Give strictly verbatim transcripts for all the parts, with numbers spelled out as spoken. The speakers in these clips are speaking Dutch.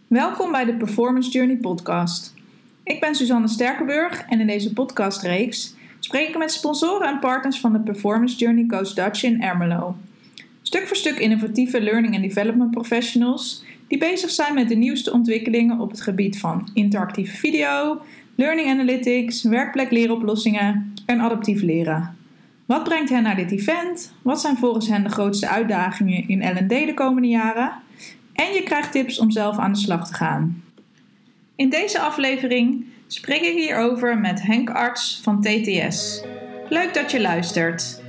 Welkom bij de Performance Journey podcast. Ik ben Suzanne Sterkenburg en in deze podcastreeks spreek ik met sponsoren en partners van de Performance Journey Coach Dutch in Ermelo. Stuk voor stuk innovatieve learning and development professionals die bezig zijn met de nieuwste ontwikkelingen op het gebied van interactieve video, learning analytics, werkplekleeroplossingen en adaptief leren. Wat brengt hen naar dit event? Wat zijn volgens hen de grootste uitdagingen in L en D de komende jaren? En je krijgt tips om zelf aan de slag te gaan. In deze aflevering spreek ik hierover met Henk Arts van T T S. Leuk dat je luistert.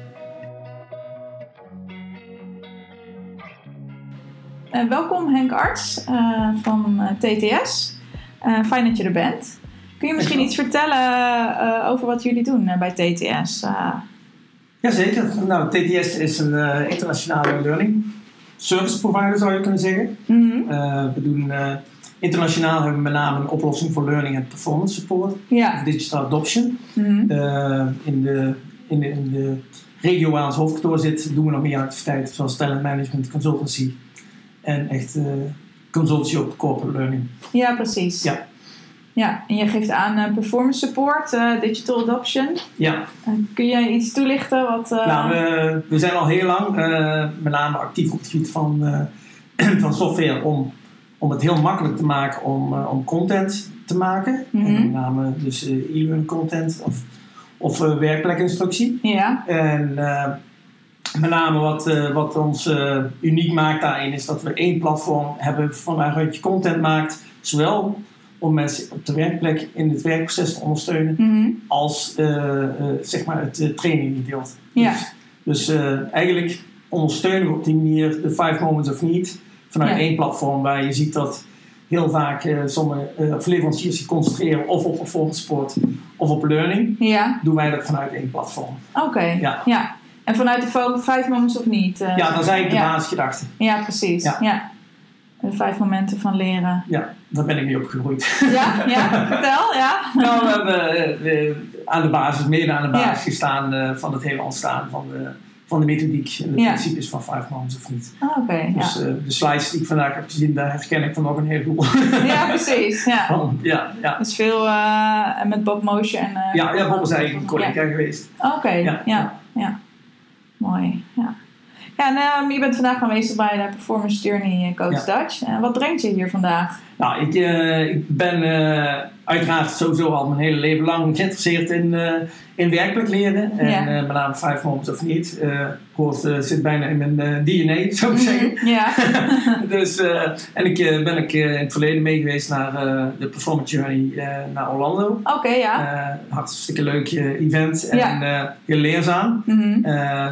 Uh, welkom Henk Arts uh, van uh, T T S. Uh, fijn dat je er bent. Kun je misschien iets vertellen uh, over wat jullie doen uh, bij T T S? Uh... Jazeker. Nou, T T S is een uh, internationale learning service provider, zou je kunnen zeggen. Mm-hmm. Uh, we doen uh, internationaal hebben we met name een oplossing voor learning en performance support. Ja. Digital adoption. Mm-hmm. Uh, in, de, in, de, in de regio waar ons hoofdkantoor zit doen we nog meer activiteiten zoals talent management, consultancy en echt uh, consultancy op corporate learning. Ja, precies. Ja. Ja, en je geeft aan uh, performance support, uh, digital adoption. Ja. Uh, kun je iets toelichten? Wat, uh... Nou, we, we zijn al heel lang uh, met name actief op het gebied van, uh, van software om, om het heel makkelijk te maken om, uh, om content te maken. Mm-hmm. En met name dus uh, e-learning content of, of uh, werkplekinstructie. Ja. En uh, met name wat, uh, wat ons uh, uniek maakt daarin is dat we één platform hebben van waaruit je content maakt, zowel om mensen op de werkplek in het werkproces te ondersteunen, mm-hmm. als uh, uh, zeg maar het uh, traininggedeelte. Ja. Dus, dus uh, eigenlijk ondersteunen we op die manier de five moments of need vanuit ja. één platform waar je ziet dat heel vaak uh, sommige uh, leveranciers zich concentreren of op performance support of op learning. Ja. Doen wij dat vanuit één platform. Oké, okay. ja. ja. En vanuit de five moments of need? Uh, ja, dat is eigenlijk de ja. basisgedachte. Ja, precies. Ja. Ja. De vijf momenten van leren. Ja, daar ben ik mee opgegroeid. Ja, ja, vertel, ja. Nou, we hebben uh, aan de basis, mede aan de basis ja. gestaan uh, van het hele ontstaan van de, van de methodiek en de ja. principes van Five Moments of Need. Ah, oké. Okay, dus ja. uh, de slides die ik vandaag heb gezien, daar herken ik dan ook een heleboel. Ja, precies. Ja. Van, ja, ja. Dus veel uh, met Bob Motion. En, uh, ja, ja, Bob is eigenlijk een collega ja. geweest. Oké, okay, ja. Ja, ja. Mooi, ja. Ja, en um, je bent vandaag aanwezig bij de Performance Journey Coach ja. Dutch. Uh, wat brengt je hier vandaag? Nou, ik, uh, ik ben uh, uiteraard sowieso al mijn hele leven lang geïnteresseerd in, uh, in werkelijk leren. En ja. uh, met name Five Moments of Need. Uh, hoort, uh, zit bijna in mijn uh, D N A, zou ik zeggen. Mm, ja. dus, uh, en ik uh, ben ik, uh, in het verleden mee geweest naar uh, de Performance Journey uh, naar Orlando. Oké, okay, ja. Uh, hartstikke leuk uh, event en ja. uh, heel leerzaam. Mm-hmm. Uh,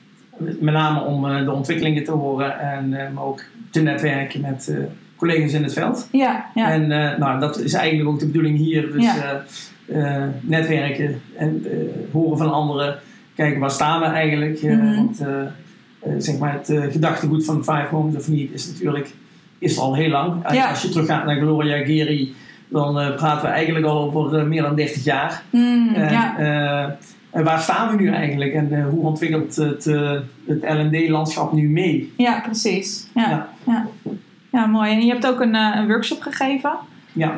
Met name om uh, de ontwikkelingen te horen en uh, maar ook te netwerken met uh, collega's in het veld. Ja, ja. En uh, nou, dat is eigenlijk ook de bedoeling hier. Dus ja. uh, uh, netwerken en uh, horen van anderen. Kijken waar staan we eigenlijk. Uh, mm-hmm. Want uh, uh, zeg maar het uh, gedachtegoed van Five Moments of Need is natuurlijk is al heel lang. Ja. Als je teruggaat naar Gloria Geri, dan uh, praten we eigenlijk al over uh, meer dan dertig jaar. Mm, en, ja. uh, En waar staan we nu eigenlijk en uh, hoe ontwikkelt het, uh, het L en D-landschap nu mee? Ja, precies. Ja, ja. ja. ja mooi. En je hebt ook een, uh, een workshop gegeven. Ja.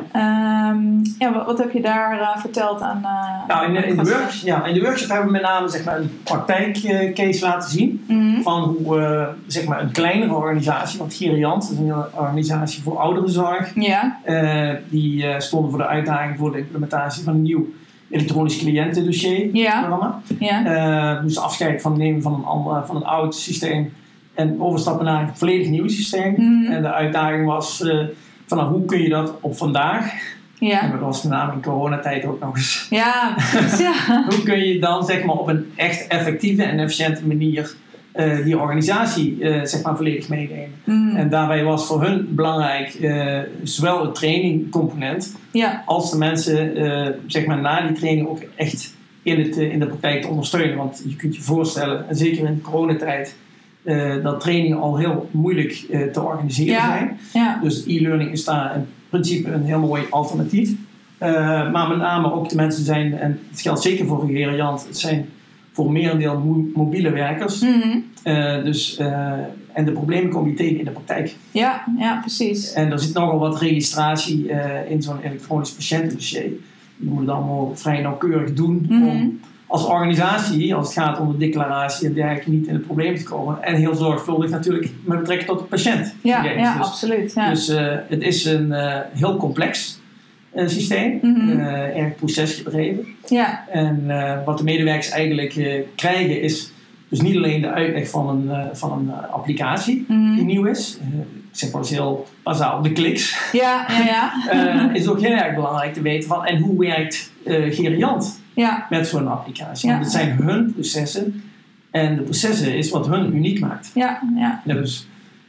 Um, ja wat, wat heb je daar uh, verteld aan? Uh, nou, in, de, in, de work, ja, in de workshop hebben we met name zeg maar, een praktijkcase laten zien. Mm-hmm. Van hoe uh, zeg maar, een kleinere organisatie, want Geriant is een organisatie voor ouderenzorg. Ja. Uh, die uh, stonden voor de uitdaging voor de implementatie van een nieuw elektronisch cliëntendossier programma. Ja. Ja. Uh, moesten afscheid van nemen van een, ander, van een oud systeem en overstappen naar een volledig nieuw systeem. Mm-hmm. En de uitdaging was uh, van nou, hoe kun je dat op vandaag, ja. en dat was met name in coronatijd ook nog eens. Ja, ja. Hoe kun je dan zeg maar op een echt effectieve en efficiënte manier uh, die organisatie uh, zeg maar volledig meenemen. Mm. En daarbij was voor hun belangrijk uh, zowel het trainingcomponent ja. als de mensen uh, zeg maar na die training ook echt in, het, uh, in de praktijk te ondersteunen. Want je kunt je voorstellen, en zeker in de coronatijd, uh, dat trainingen al heel moeilijk uh, te organiseren ja. zijn. Ja. Dus e-learning is daar in principe een heel mooi alternatief. Uh, maar met name ook de mensen zijn, en het geldt zeker voor Geriant, het zijn voor merendeel mo- mobiele werkers. Mm-hmm. Uh, dus, uh, en de problemen kom je tegen in de praktijk. Ja, ja, precies. En er zit nogal wat registratie uh, in zo'n elektronisch patiëntendossier. Je moet het allemaal vrij nauwkeurig doen mm-hmm. om als organisatie, als het gaat om de declaratie en dergelijke, niet in het probleem te komen. En heel zorgvuldig natuurlijk met betrekking tot de patiënt. Ja, ja dus, absoluut. Ja. Dus uh, het is een uh, heel complex uh, systeem, mm-hmm. uh, erg procesgedreven. Ja. En uh, wat de medewerkers eigenlijk uh, krijgen is dus niet alleen de uitleg van een, uh, van een uh, applicatie mm-hmm. die nieuw is. Uh, ik zeg maar eens heel bazaal, de kliks. Ja, ja, ja. uh, is ook heel erg belangrijk te weten van en hoe werkt uh, Geriant ja. met zo'n applicatie. Ja. Want het zijn hun processen en de processen is wat hun uniek maakt. Ja, ja. ja dus.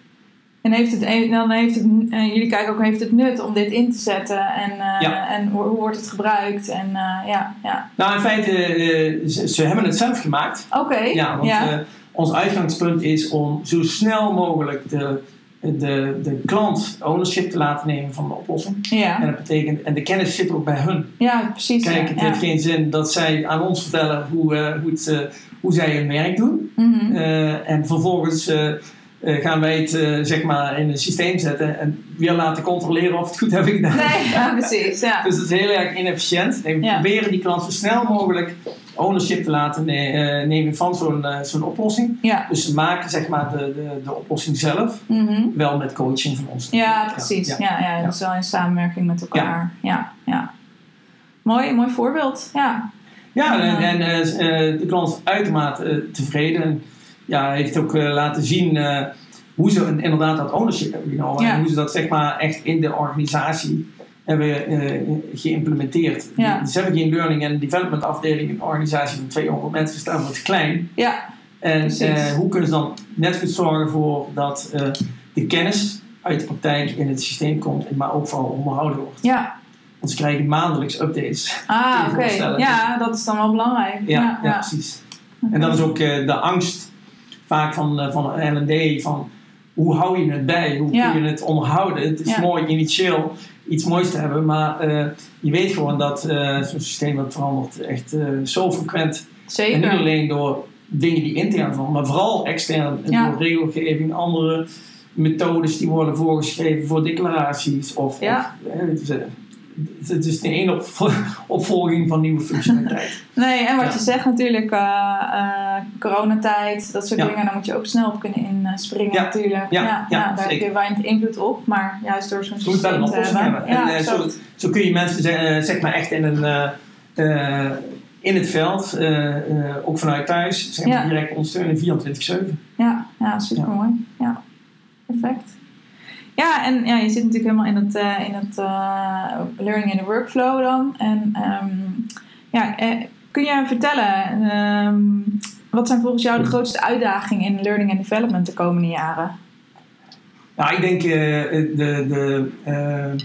En heeft het, dan heeft het, uh, jullie kijken ook, heeft het nut om dit in te zetten en, uh, ja. en hoe, hoe wordt het gebruikt? En, uh, ja, ja. Nou, in feite, uh, ze, ze hebben het zelf gemaakt. Oké. Okay. Ja, want ja. Uh, ons uitgangspunt is om zo snel mogelijk de, de, de klant ownership te laten nemen van de oplossing. Ja. En dat betekent, en de kennis zit ook bij hun. Ja, precies. Kijk, het ja. heeft geen zin dat zij aan ons vertellen hoe, uh, hoe, het, uh, hoe zij hun werk doen. Mm-hmm. Uh, en vervolgens uh, uh, gaan wij het uh, zeg maar in een systeem zetten en weer laten controleren of we het goed hebben gedaan. Nee, ja, precies. Ja. Dus dat is heel erg inefficiënt. Nee, we ja. proberen die klant zo snel mogelijk ownership te laten ne- uh, nemen van zo'n, uh, zo'n oplossing. Ja. Dus ze maken zeg maar de, de, de oplossing zelf, mm-hmm. wel met coaching van ons. Ja, precies. Ja, ja, ja, ja. Dus wel in samenwerking met elkaar. Ja, ja. ja. Mooi, mooi voorbeeld. Ja, ja en, en uh, de klant is uitermate uh, tevreden. En ja, heeft ook uh, laten zien uh, hoe ze inderdaad dat ownership hebben genomen. Ja. En hoe ze dat zeg maar echt in de organisatie hebben uh, geïmplementeerd. Ja. Ze hebben geen learning en development afdeling in een organisatie van tweehonderd mensen, staan wat klein. Ja. En uh, hoe kunnen ze dan net goed zorgen voor dat uh, de kennis uit de praktijk in het systeem komt, maar ook vooral onderhouden wordt. Ja. Want ze krijgen maandelijks updates. Ah, oké. Okay. Ja, dat is dan wel belangrijk. Ja, ja, ja, ja. precies. Okay. En dat is ook uh, de angst vaak van, uh, van L en D van hoe hou je het bij? Hoe ja. kun je het onderhouden? Het is ja. mooi initieel iets moois te hebben, maar uh, je weet gewoon dat uh, zo'n systeem dat verandert echt uh, zo frequent. Zeker. En niet alleen door dingen die intern veranderen, maar vooral extern ja. door regelgeving, andere methodes die worden voorgeschreven voor declaraties of, ja. of uh, het is niet één op, opvolging van nieuwe functionaliteit. Nee, en wat ja. je zegt natuurlijk, uh, uh, coronatijd, dat soort ja. dingen, daar moet je ook snel op kunnen inspringen ja. natuurlijk. Ja, ja, ja, ja, daar heb je weinig invloed op, maar juist door zo'n systeem wel een te hebben. hebben. Ja, en, uh, zo, zo kun je mensen uh, zeg maar echt in, een, uh, uh, in het veld, uh, uh, ook vanuit thuis, zeg maar, ja. direct ondersteunen vierentwintig zeven. Ja, ja, super mooi. Ja. ja, perfect. Ja, en ja, je zit natuurlijk helemaal in het, uh, in het uh, learning and the workflow dan. En um, ja, eh, kun je vertellen, um, wat zijn volgens jou de grootste uitdagingen in learning and development de komende jaren? Nou, ik denk uh, de, de uh,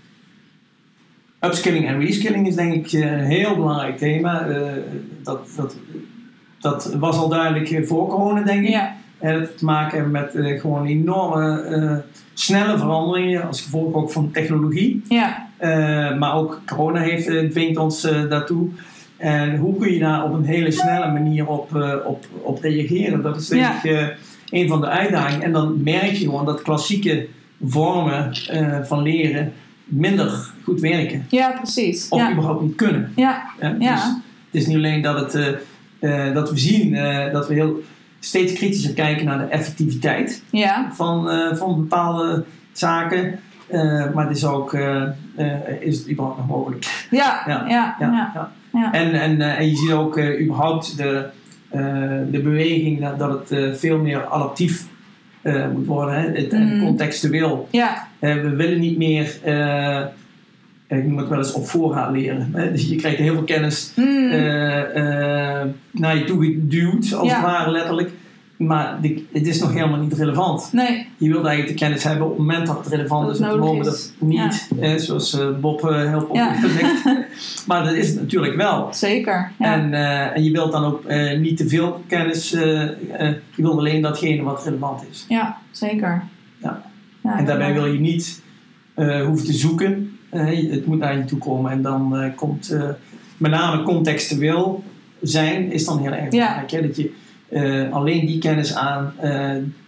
upskilling en reskilling is denk ik een heel belangrijk thema. Uh, dat, dat, dat was al duidelijk voor corona, denk ik. Ja. En het te maken hebben met uh, gewoon enorme uh, snelle veranderingen als gevolg ook van technologie. Ja. Uh, maar ook corona heeft, uh, dwingt ons uh, daartoe. En hoe kun je daar op een hele snelle manier op, uh, op, op reageren? Dat is denk ja. ik uh, een van de uitdagingen. En dan merk je gewoon dat klassieke vormen uh, van leren minder goed werken. Ja, precies. Of ja. überhaupt niet kunnen. Ja. Uh, ja. Dus het is niet alleen dat, het, uh, uh, dat we zien uh, dat we heel steeds kritischer kijken naar de effectiviteit ja. van, uh, van bepaalde zaken. Uh, maar het is ook, uh, uh, is het überhaupt nog mogelijk? Ja, ja, ja. ja, ja. ja. ja. En, en, uh, en je ziet ook uh, überhaupt de, uh, de beweging dat, dat het uh, veel meer adaptief uh, moet worden. Hè? Het, mm. En contextueel. Ja. Uh, we willen niet meer, uh, ik noem het wel eens op voorraad leren. Hè? Dus je krijgt heel veel kennis mm. uh, uh, naar je toe geduwd, als ja. het ware letterlijk. Maar de, het is nog helemaal niet relevant. Nee. Je wilt eigenlijk de kennis hebben op het moment dat het relevant dat is. Op het moment dat het niet, ja. eh, zoals uh, Bob uh, heel op ja. gezegd. Maar dat is het natuurlijk wel. Zeker. Ja. En, uh, en je wilt dan ook uh, niet te veel kennis. Uh, uh, je wilt alleen datgene wat relevant is. Ja, zeker. Ja. Ja, en daarbij ja. wil je niet uh, hoeven te zoeken. Uh, het moet naar je toe komen. En dan uh, komt uh, met name contextueel zijn is dan heel erg belangrijk. Ja. Hè? Dat je Uh, alleen die kennis aan, uh,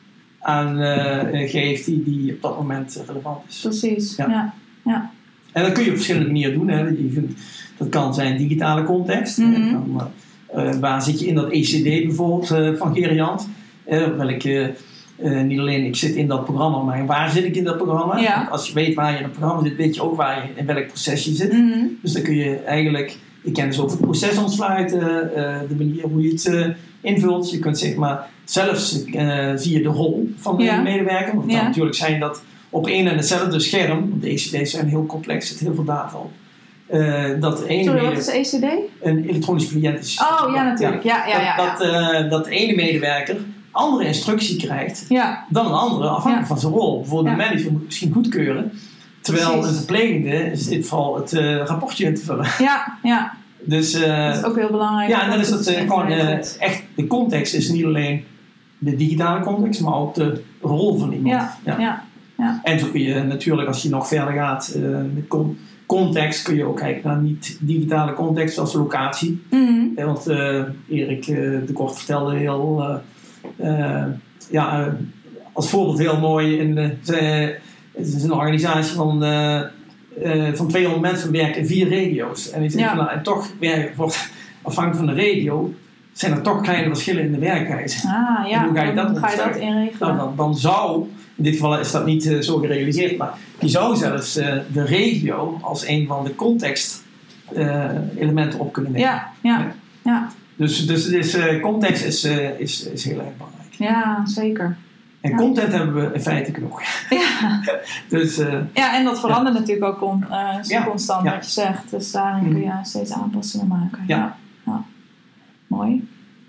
aan uh, geeft die, die op dat moment relevant is. Precies, ja. ja. ja. En dat kun je op verschillende manieren doen. Hè. Je kunt, dat kan zijn digitale context. Mm-hmm. Dan, uh, waar zit je in dat E C D bijvoorbeeld uh, van Geriant? Uh, welke, uh, niet alleen ik zit in dat programma, maar waar zit ik in dat programma? Ja. Want als je weet waar je in het programma zit, weet je ook waar je, in welk proces je zit. Mm-hmm. Dus dan kun je eigenlijk, je kent dus ook het proces ontsluiten, uh, de manier hoe je het uh, invult. Je kunt zeg maar, zelfs uh, zie je de rol van de ja. medewerker. Want ja. dan natuurlijk zijn dat op één en hetzelfde scherm, de E C D's zijn heel complex, er zit heel veel data op. Uh, dat de ene Sorry, mede- wat is E C D? Een elektronisch cliëntensysteem. Oh, ja, natuurlijk. Ja, ja, ja, ja. Dat, dat, uh, dat de ene medewerker andere instructie krijgt ja. dan een andere, afhankelijk ja. van zijn rol. Bijvoorbeeld ja. de manager moet misschien goedkeuren, terwijl Precies. een verplegende is in dit geval het uh, rapportje in te vullen. Ja, ja. Dus, uh, dat is ook heel belangrijk. Ja, en dan is dat uh, gewoon uh, echt, de context is niet alleen de digitale context, maar ook de rol van iemand. Ja, ja. ja. ja. En zo kun je natuurlijk, als je nog verder gaat uh, met con- context, kun je ook kijken naar niet-digitale context als locatie. Mm-hmm. Ja, want uh, Erik uh, de Kort vertelde heel, uh, uh, ja, uh, als voorbeeld heel mooi, in de, ze, het is een organisatie van, uh, uh, van tweehonderd mensen werken in vier regio's. En, ja. van, nou, en toch werkt, wordt afhankelijk van de regio, zijn er toch kleine verschillen in de werkwijze. Ah ja, hoe ga je dat, ga je dat inregelen? Nou, dan, dan zou, in dit geval is dat niet uh, zo gerealiseerd, maar je zou zelfs uh, de regio als een van de context uh, elementen op kunnen nemen. Ja, ja, ja. ja. Dus, dus, dus uh, context is, uh, is, is heel erg belangrijk. Ja, zeker. En ja. content hebben we in feite genoeg. Ja, dus, uh, ja en dat verandert ja. natuurlijk ook con, uh, ja. constant ja. wat je zegt. Dus daarin mm. kun je steeds aanpassingen maken. Ja. Ja. Ja. Mooi.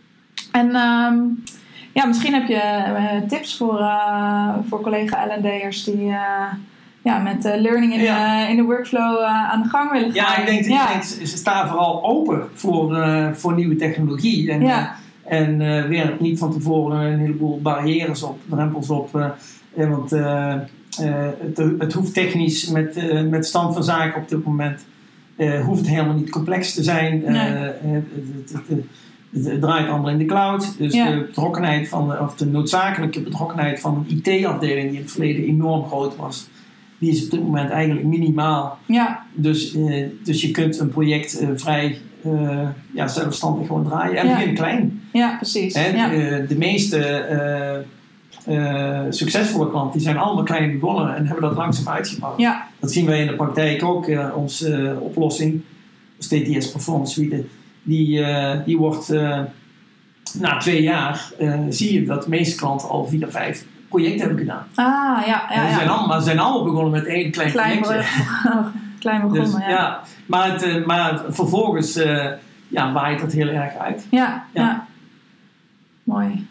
En um, ja, misschien heb je uh, tips voor, uh, voor collega L en D'ers die uh, ja, met uh, learning in, ja. uh, in de workflow uh, aan de gang willen gaan. Ja, ik denk, ja. ik denk ze staan vooral open voor, uh, voor nieuwe technologie. En, ja. En uh, werp niet van tevoren een heleboel barrières op, drempels op. Uh, eh, want uh, uh, het, het hoeft technisch met, uh, met stand van zaken op dit moment uh, hoeft het helemaal niet complex te zijn. Uh, nee. het, het, het, het, het draait allemaal in de cloud. Dus ja. de betrokkenheid van, of de noodzakelijke betrokkenheid van een I T-afdeling die in het verleden enorm groot was, die is op dit moment eigenlijk minimaal. Ja. Dus, uh, dus je kunt een project uh, vrij uh, ja, zelfstandig gewoon draaien. En ja. begin klein. Ja, precies. En, ja. uh, de meeste uh, uh, succesvolle klanten die zijn allemaal klein begonnen en hebben dat langzaam uitgebouwd. Ja. Dat zien wij in de praktijk ook. Uh, onze uh, oplossing, de T T S Performance Suite, die, uh, die wordt uh, na twee jaar uh, zie je dat de meeste klanten al vier, vijf projecten hebben gedaan. Ah, ja. ja, Ze ja. zijn allemaal, zijn allemaal begonnen met één klein, klein projectje. klein begonnen, dus, ja. ja. Maar, het, uh, maar vervolgens uh, ja, waait dat heel erg uit. Ja, ja. ja. Mooi.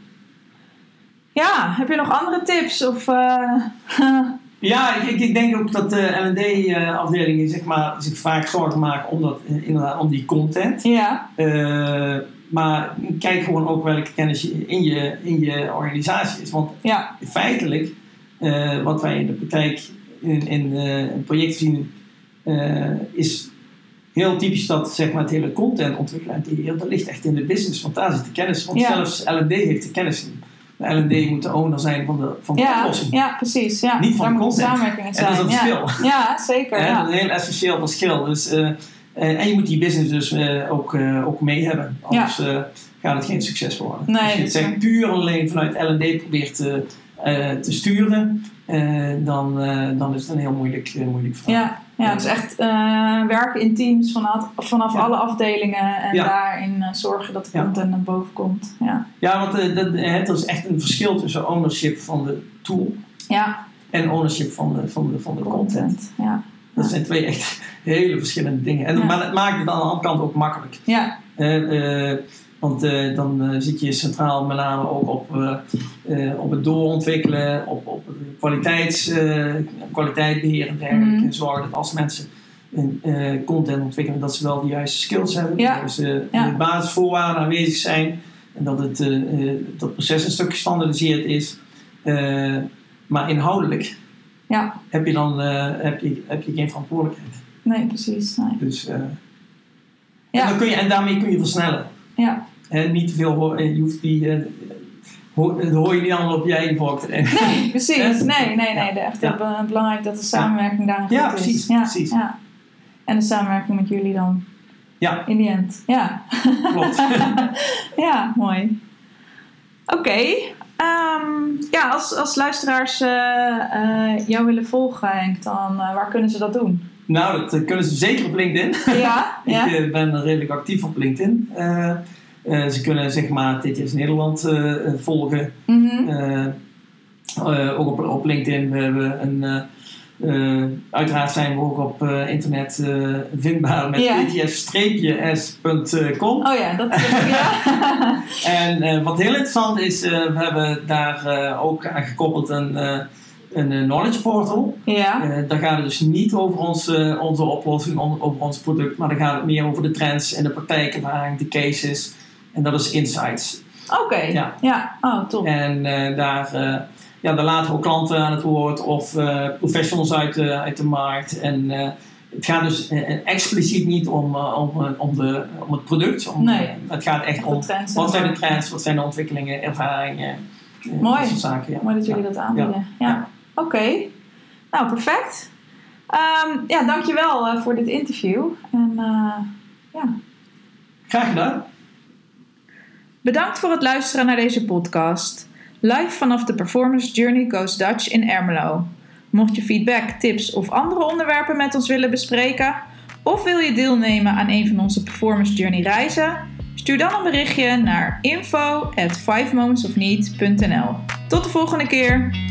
Ja, heb je nog andere tips? Of, uh... ja, ik, ik denk ook dat de L en D-afdelingen zeg maar, zich vaak zorgen maken om, dat, inderdaad, om die content. Ja. Uh, maar kijk gewoon ook welke kennis je in je, in je organisatie is. Want ja. feitelijk, uh, wat wij in de praktijk in, in, uh, in projecten zien, uh, is heel typisch dat zeg maar, het hele content ontwikkelen en beheer, dat ligt echt in de business, want daar zit de kennis. Want ja. zelfs L en D heeft de kennis in. De L en D moet de owner zijn van de, van de ja, oplossing. Ja, precies. Ja. Niet van daar de content. Samenwerking in zijn. En dat is een ja. verschil. Ja, zeker. Ja, ja. dat is een heel essentieel verschil. Dus, uh, uh, en je moet die business dus uh, ook, uh, ook mee hebben. Anders ja. uh, gaat het geen succes worden. Nee, Als je het zeg, puur alleen vanuit L en D probeert te, uh, te sturen, uh, dan, uh, dan is het een heel moeilijk, uh, moeilijk verhaal. Ja. Ja, dus echt uh, werken in teams vanaf, vanaf ja. alle afdelingen en ja. daarin uh, zorgen dat de content ja. naar boven komt. Ja, ja want uh, dat, uh, er is echt een verschil tussen ownership van de tool ja. en ownership van de, van de, van de content. content. Ja. Dat ja. zijn twee echt hele verschillende dingen. En, ja. Maar het maakt het aan de andere kant ook makkelijk. Ja. Uh, uh, want uh, dan uh, zit je centraal met name ook op, uh, uh, op het doorontwikkelen, op, op kwaliteits, uh, kwaliteitsbeheer en dergelijke. Mm-hmm. Zorgen dat als mensen een, uh, content ontwikkelen, dat ze wel de juiste skills hebben. Ja. Dus uh, ja. de basisvoorwaarden aanwezig zijn. En dat het, uh, uh, dat het proces een stuk gestandaardiseerd is. Uh, maar inhoudelijk ja. heb, je dan, uh, heb, je, heb je geen verantwoordelijkheid. Nee, precies. Nee. Dus, uh, ja. en, dan kun je, en daarmee kun je versnellen. Ja. En niet te veel, je hoeft die, uh, ho- dat hoor je niet allemaal op je eigen vork. Nee, precies. Ja. Nee, nee, nee. Ja. Echt Ja. be- belangrijk dat de samenwerking daar goed Ja, is. precies, Ja, precies. Ja. En de samenwerking met jullie dan. Ja, In the end. Ja. klopt. Ja, mooi. Oké. Okay. Um, ja, als, als luisteraars uh, uh, jou willen volgen, Henk, dan uh, waar kunnen ze dat doen? Nou, dat uh, kunnen ze zeker op LinkedIn. Ja, ja. Ik uh, ben redelijk actief op LinkedIn. Uh, uh, ze kunnen zeg maar T T S Nederland uh, volgen. Mm-hmm. Uh, uh, ook op, op LinkedIn. We hebben een... Uh, Uh, uiteraard zijn we ook op uh, internet uh, vindbaar met ja. t t s s punt com. Oh ja, dat is het, ja. En uh, wat heel interessant is, uh, we hebben daar uh, ook aan gekoppeld een, uh, een uh, knowledge portal. Ja. Uh, daar gaat het dus niet over ons, uh, onze oplossing, on, over ons product, maar dan gaat het meer over de trends en de praktijkervaring, de cases. En dat is Insights. Oké, okay. ja. ja. Oh, top. En uh, daar... Uh, Ja, daar laten we ook klanten aan het woord of uh, professionals uit de, uit de markt. En uh, het gaat dus uh, expliciet niet om, uh, om, uh, om, de, om het product. Om, nee. uh, het gaat echt om wat zijn de trends, wat zijn de ontwikkelingen, ervaringen. Uh, Mooi. Dat soort zaken, ja. Mooi dat jullie ja. dat aanbieden. Ja. Ja. Ja. Oké. Okay. Nou, perfect. Um, ja, dankjewel uh, voor dit interview. En uh, ja. Graag gedaan. Bedankt voor het luisteren naar deze podcast. Live vanaf de Performance Journey Goes Dutch in Ermelo. Mocht je feedback, tips of andere onderwerpen met ons willen bespreken, of wil je deelnemen aan een van onze Performance Journey reizen, stuur dan een berichtje naar info at five moments of need dot n l. Tot de volgende keer!